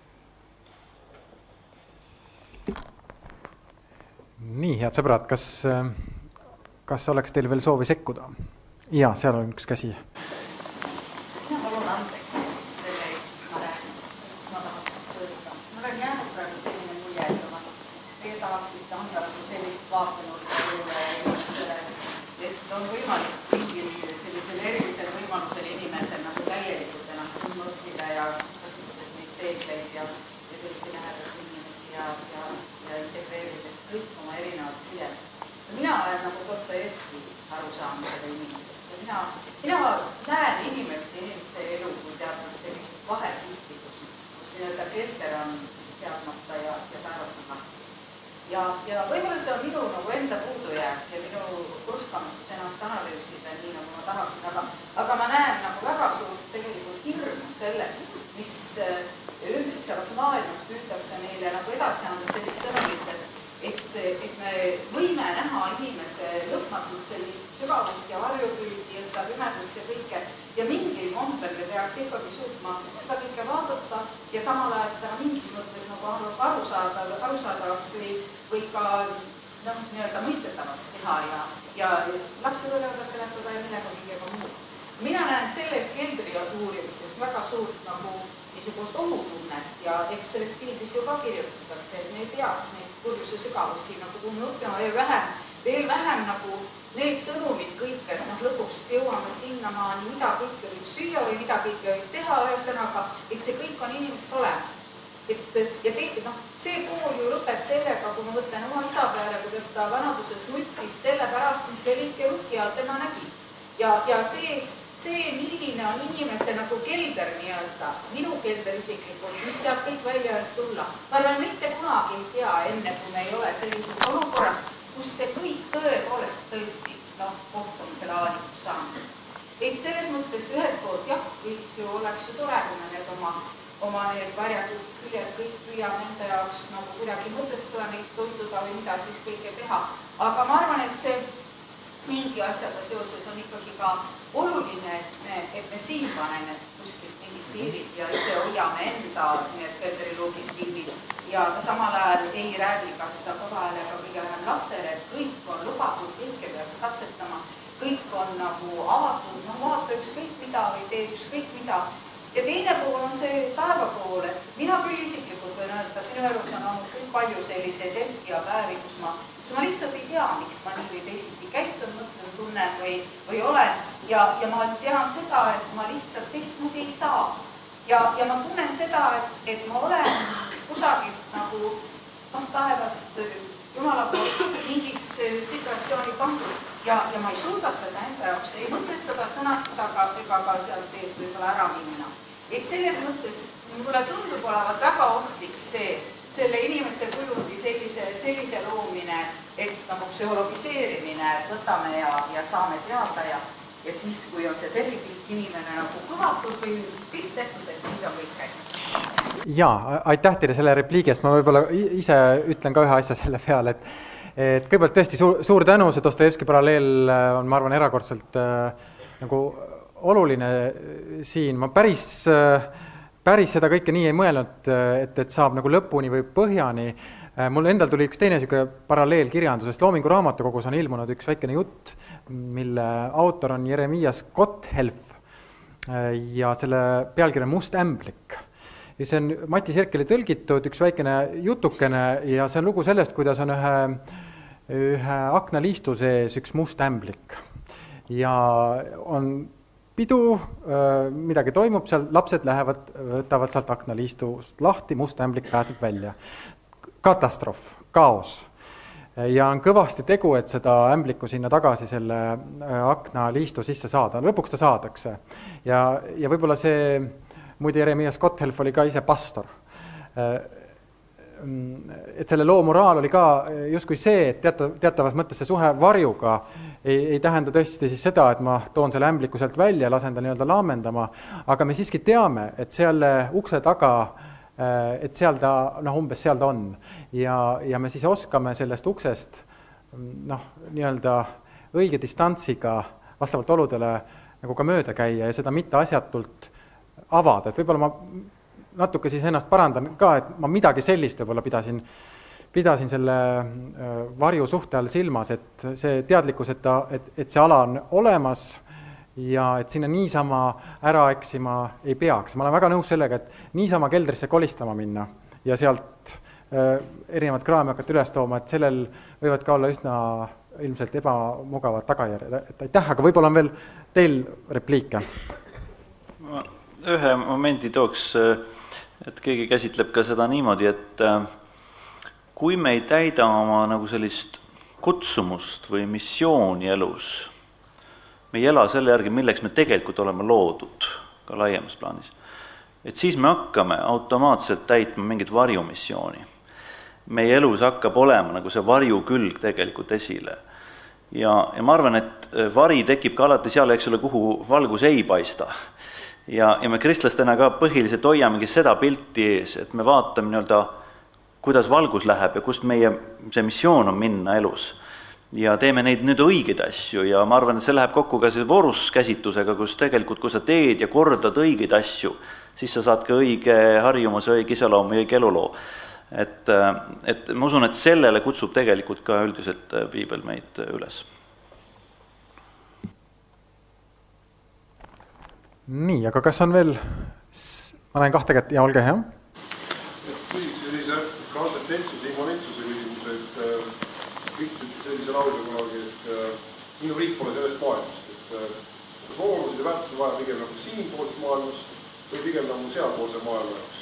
Nii, head sõbrad, kas oleks teil veel soovi sekkuda? Jaa, seal on üks käsi. Mina palun andeks selle eest, mis ma räägin. Ma tahaks öelda. Mul on jäänud praegu selline mulje, et teie tahaksite anda sellist vaatenurka inimesele, et on võimalik mingil sellisel erilisel võimalusel inimesel nagu täielikult ennast tundma õppida ja kasutades neid teegleid ja sellise lähedasi inimesi ja integreerides kõik oma erinevad küljed. Mina olen nagu Dostojevski arusaamisega inimesest ja mina näen inimese elu kui teadnud sellist vahekihtlikkust, kus nii-öelda kelter on teadmata ja päevas on lahti. Ja võib-olla see on minu nagu enda puudujääk ja minu kurskamust ennast analüüsida nii, nagu ma tahaksin, aga ma näen nagu väga suurt tegelikult hirmu selles, mis ümbritsevas maailmas püütakse meile nagu edasi anda sellist sõnumit, et me võime näha inimese lõpmatult sellist sügavust ja varjupüüdi ja seda pimedust ja kõike ja mingil kombel me peaks ikkagi suutma seda kõike vaadata ja samal ajal seda mingis mõttes nagu arusaadavaks või ka nii-öelda mõistetavaks teha ja lapsele ka seletada ja millega muu. Mina näen sellest keldriuurimisest väga suurt nagu niisugust ohutunnet ja eks sellest pildis ju ka kirjutatakse, et me ei peaks neid kurjuse sügavusi nagu tundma õppima veel vähem nagu need sõnumid kõik, et lõpuks jõuame sinnamaani, mida kõike võib süüa või mida kõike võib teha ühesõnaga, et see kõik on inimeses olemas. See pool ju lõpeb sellega, kui ma mõtlen oma isa peale, kuidas ta vanaduses nuttis selle pärast, mis velike õhki all tema nägi. Ja see, milline on inimese nagu kelder nii-öelda, minu kelder isiklikult, mis sealt kõik välja tulla. Ma arvan, mitte kunagi ei tea enne, kui me ei ole sellises olukorras, kus see kõik tõepoolest tõesti kohtub selle avalikus saamiseks. Et selles mõttes ühelt poolt jah, võiks ju oleks ju tore, kui me need oma need varjatud küljed kõik püüame enda jaoks nagu kuidagi mõtestada, neid toituda või mida siis kõike teha. Aga ma arvan, et see mingi asjaga seoses on ikkagi ka oluline, et me siin paneme kuskilt mingid piirid ja ise hoiame enda need keldriluugid kinni ja samal ajal ei räägi ka seda kodahäälega kõige vähem lastele, et kõik on lubatud, kõike peaks katsetama, kõik on nagu avatud, vaata ükskõik mida või tee ükskõik mida. Ja teine pool on see päeva pool, et mina küll isiklikult võin öelda, et minu elus on olnud küll palju selliseid hetki ja päevi, kus ma lihtsalt ei tea, miks ma nii või teisiti käitun, mõtlen, tunnen või olen. Ja ma tean seda, et ma lihtsalt teistmoodi ei saa. Ja ma tunnen seda, et ma olen kusagilt nagu taevast Jumala poolt mingis situatsiooni pandud. Ja ma ei suuda seda enda jaoks ei mõtestada, sõnastada ega ka sealt teed võib-olla ära minna. Et selles mõttes mulle tundub olevat väga ohtlik selle inimese kujundi sellise loomine, et nagu psühhologiseerimine võtame ja saame teada ja siis, kui on see terviklik inimene nagu kõvatud või kõik tehtud, et siis on kõik hästi. Jaa, aitäh teile selle repliigi eest, ma võib-olla ise ütlen ka ühe asja selle peale, et kõigepealt tõesti suur tänu, see Dostojevski paralleel on, ma arvan, erakordselt nagu oluline siin. Ma päris seda kõike nii ei mõelnud, et saab nagu lõpuni või põhjani Mul endal tuli üks teine niisugune paralleel kirjandusest. Loomingu raamatukogus on ilmunud üks väikene jutt, mille autor on Jeremias Gotthelf ja selle pealkiri on Must ämblik. Ja see on Mati Sirkeli tõlgitud üks väikene jutukene ja see on lugu sellest, kuidas on ühe aknaliistu sees üks must ämblik. Ja on pidu, midagi toimub seal, lapsed võtavad sealt aknaliistust lahti, must ämblik pääseb välja. Katastroof, kaos. Ja on kõvasti tegu, et seda ämbliku sinna tagasi selle aknaliistu sisse saada. Lõpuks ta saadakse. Ja võib-olla see, muide Jeremias Gotthelf oli ka ise pastor. Et selle loo moraal oli ka justkui see, et teatavas mõttes see suhe varjuga ei tähenda tõesti siis seda, et ma toon selle ämbliku sealt välja ja lasen ta nii-öelda laamendama, aga me siiski teame, et seal ukse taga et seal ta, umbes seal ta on. Ja me siis oskame sellest uksest nii-öelda õige distantsiga vastavalt oludele nagu ka mööda käia ja seda mitte asjatult avada. Et võib-olla ma natuke siis ennast parandan ka, et ma midagi sellist võib-olla pidasin selle varju suhte all silmas, et see teadlikkus, et see ala on olemas ja et sinna niisama ära eksima ei peaks. Ma olen väga nõus sellega, et niisama keldrisse kolistama minna ja sealt erinevad kraami hakata üles tooma, et sellel võivad ka olla üsna ilmselt ebamugavad tagajärjed. Et aitäh, aga võib-olla on veel teil repliike? Ma ühe momendi tooks, et keegi käsitleb ka seda niimoodi, et kui me ei täida oma nagu sellist kutsumust või missiooni elus, me ei ela selle järgi, milleks me tegelikult oleme loodud, ka laiemas plaanis, et siis me hakkame automaatselt täitma mingit varjumissiooni. Meie elus hakkab olema nagu see varju külg tegelikult esile. Ja ma arvan, et vari tekib ka alati seal, eks ole, kuhu valgus ei paista. Ja me kristlastena ka põhiliselt hoiamegi seda pilti ees, et me vaatame nii-öelda, kuidas valgus läheb ja kust meie see missioon on minna elus. Ja teeme neid nüüd õigeid asju ja ma arvan, et see läheb kokku ka see vooruskäsitusega, kus tegelikult, kui sa teed ja kordad õigeid asju, siis sa saad ka õige harjumuse, õige iseloomu ja õige eluloo. Et ma usun, et sellele kutsub tegelikult ka üldiselt piibel meid üles. Nii, aga kas on veel, ma näen kahte kätt ja olge hea. Küsiks sellise transcendentsuse, immanentsuse küsimus, et Krist ütles sellise laulda kunagi, et minu riik pole sellest maailmast, et voorused ja väärtused vaja pigem nagu siinpoolses maailmas või pigem nagu sealpoolse maailma jaoks.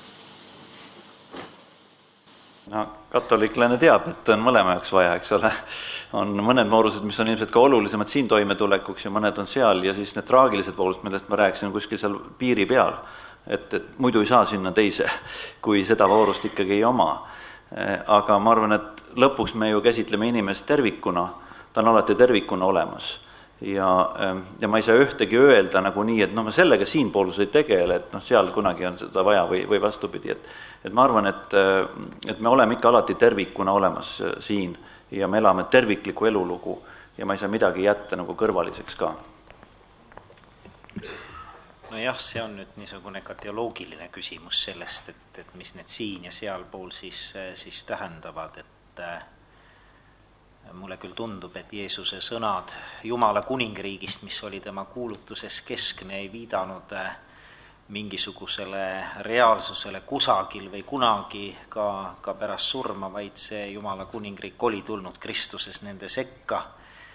Katoliklane teab, et on mõlema jaoks vaja, eks ole. On mõned voorused, mis on ilmselt ka olulisemad siin toimetulekuks ja mõned on seal ja siis need traagilised voorused, millest ma rääkisin, kuskil seal piiri peal. Et muidu ei saa sinna teise, kui seda voorust ikkagi ei oma. Aga ma arvan, et lõpuks me ju käsitleme inimest tervikuna, ta on alati tervikuna olemas. Ja ma ei saa ühtegi öelda nagu nii, et ma sellega siinpoolus ei tegele, et seal kunagi on seda vaja või vastupidi. Et ma arvan, et me oleme ikka alati tervikuna olemas siin ja me elame tervikliku elulugu ja ma ei saa midagi jätta nagu kõrvaliseks ka. Nojah, see on nüüd niisugune ka teoloogiline küsimus sellest, et mis need siin ja sealpool siis tähendavad, et mulle küll tundub, et Jeesuse sõnad Jumala kuningriigist, mis oli tema kuulutuses keskne, ei viidanud mingisugusele reaalsusele kusagil või kunagi ka pärast surma, vaid see Jumala kuningriik oli tulnud Kristuses nende sekka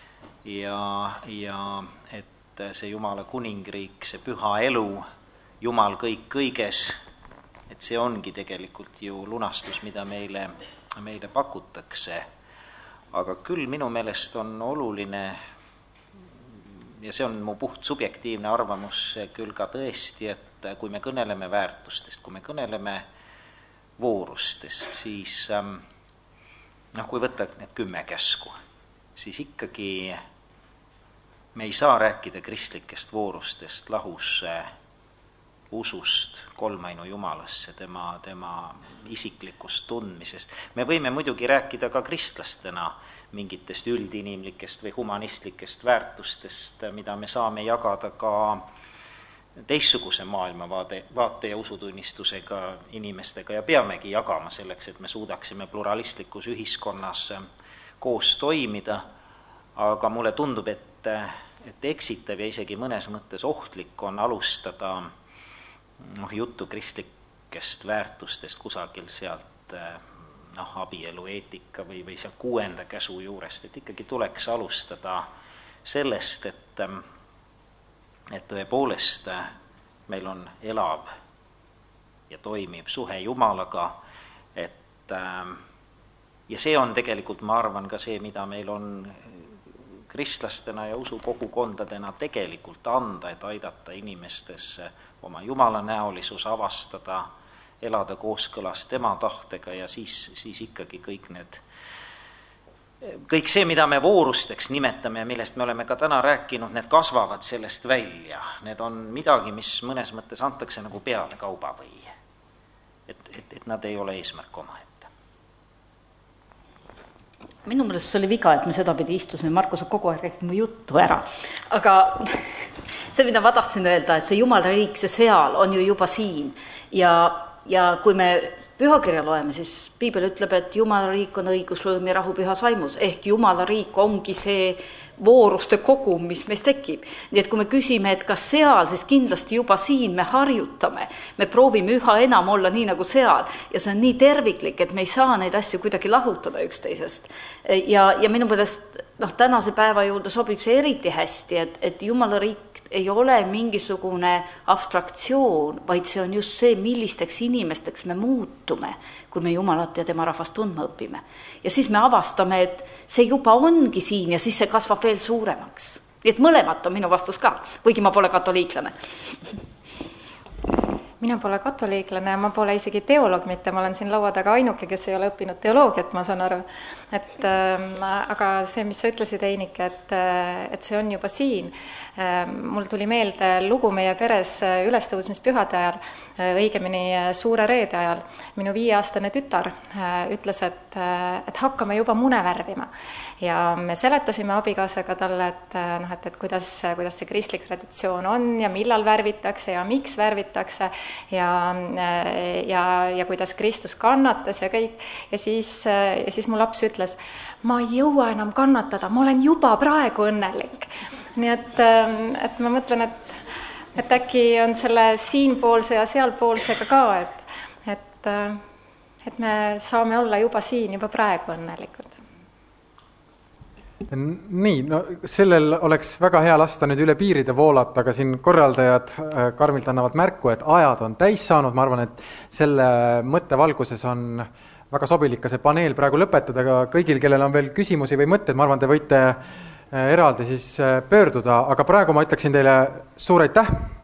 ja et see Jumala kuningriik, see püha elu, Jumal kõik kõiges, et see ongi tegelikult ju lunastus, mida meile pakutakse. Aga küll minu meelest on oluline, ja see on mu puht subjektiivne arvamus küll ka tõesti, et kui me kõneleme väärtustest, kui me kõneleme voorustest, siis kui võtta need 10 käsku, siis ikkagi me ei saa rääkida kristlikest voorustest lahus usust kolmainu Jumalasse, tema isiklikust tundmisest. Me võime muidugi rääkida ka kristlastena mingitest üldinimlikest või humanistlikest väärtustest, mida me saame jagada ka teistsuguse maailmavaate ja usutunnistusega inimestega ja peamegi jagama selleks, et me suudaksime pluralistlikus ühiskonnas koos toimida, aga mulle tundub, et eksitav ja isegi mõnes mõttes ohtlik on alustada juttu kristlikest väärtustest kusagil sealt abielu eetika või seal 6. käsu juurest, et ikkagi tuleks alustada sellest, et tõepoolest meil on elav ja toimib suhe Jumalaga, ja see on tegelikult, ma arvan, ka see, mida meil on kristlastena ja usukogukondadena tegelikult anda, et aidata inimestes oma Jumala näolisus avastada, elada kooskõlas tema tahtega ja siis ikkagi kõik see, mida me voorusteks nimetame ja millest me oleme ka täna rääkinud, need kasvavad sellest välja. Need on midagi, mis mõnes mõttes antakse nagu peale kauba või et nad ei ole eesmärk omaette. Minu meelest see oli viga, et me sedapidi istusime, Markus on kogu aeg rääkinud mu juttu ära. Aga see, mida ma tahtsin öelda, et see Jumala riik, see seal on ju juba siin. Ja kui me pühakirja loeme, siis Piibel ütleb, et Jumala riik on õigusrõõm ja rahu pühas vaimus. Ehk Jumala riik ongi see vooruste kogum, mis meis tekib. Nii et kui me küsime, et kas seal, siis kindlasti juba siin me harjutame. Me proovime üha enam olla nii nagu seal. Ja see on nii terviklik, et me ei saa neid asju kuidagi lahutada üksteisest. Ja minu meelest tänase päeva juurde sobib see eriti hästi, et Jumala riik ei ole mingisugune abstraktsioon, vaid see on just see, millisteks inimesteks me muutume, kui me Jumalat ja tema rahvast tundma õpime. Ja siis me avastame, et see juba ongi siin ja siis see kasvab veel suuremaks. Nii et mõlemat on minu vastus ka, kuigi ma pole katoliiklane. Mina pole katoliiklane ja ma pole isegi teoloog mitte, ma olen siin laua taga ainuke, kes ei ole õppinud teoloogiat, ma saan aru. Aga see, mis sa ütlesid, Einike, et see on juba siin. Mul tuli meelde lugu meie peres ülestõusmispühade ajal, õigemini Suure Reede ajal. Minu 5-aastane tütar ütles, et hakkame juba mune värvima. Ja me seletasime abikaasaga talle, et kuidas see kristlik traditsioon on ja millal värvitakse ja miks värvitakse ja kuidas Kristus kannatas ja kõik. Ja siis mu laps ütles, ma ei jõua enam kannatada, ma olen juba praegu õnnelik. Nii et ma mõtlen, et äkki on selle siinpoolse ja sealpoolsega ka, et me saame olla juba siin, juba praegu õnnelikud. Nii, sellel oleks väga hea lasta nüüd üle piiride voolata, aga siin korraldajad karmilt annavad märku, et ajad on täis saanud. Ma arvan, et selle mõttevalguses on väga sobilik ka see paneel praegu lõpetada, aga kõigil, kellel on veel küsimusi või mõtted, ma arvan, te võite eraldi siis pöörduda, aga praegu ma ütleksin teile suur aitäh